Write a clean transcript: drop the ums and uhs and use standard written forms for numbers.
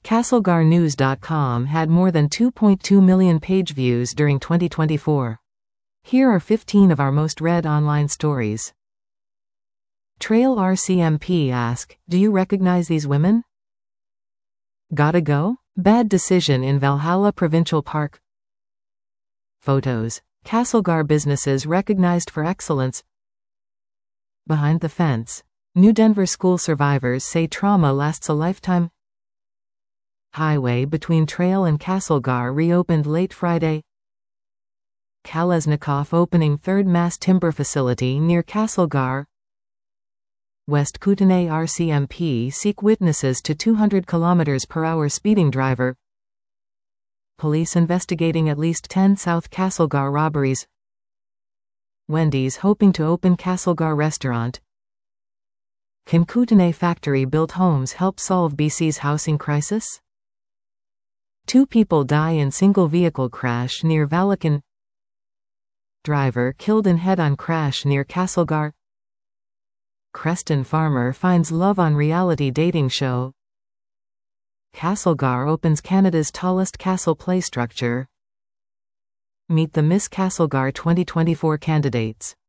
CastleGarNews.com had more than 2.2 million page views during 2024. Here are 15 of our most read online stories. Trail RCMP ask, do you recognize these women? Gotta go? Bad decision in Valhalla Provincial Park. Photos. Castlegar businesses recognized for excellence. Behind the fence. New Denver school survivors say trauma lasts a lifetime. Highway between Trail and Castlegar reopened late Friday. Kalesnikov opening third mass timber facility near Castlegar. West Kootenay RCMP seek witnesses to 200 km/h speeding driver. Police investigating at least 10 South Castlegar robberies. Wendy's hoping to open Castlegar restaurant. Can Kootenay factory-built homes help solve BC's housing crisis? 2 people die in single vehicle crash near Valakan. Driver killed in head-on crash near Castlegar. Creston farmer finds love on reality dating show. Castlegar opens Canada's tallest castle play structure. Meet the Miss Castlegar 2024 candidates.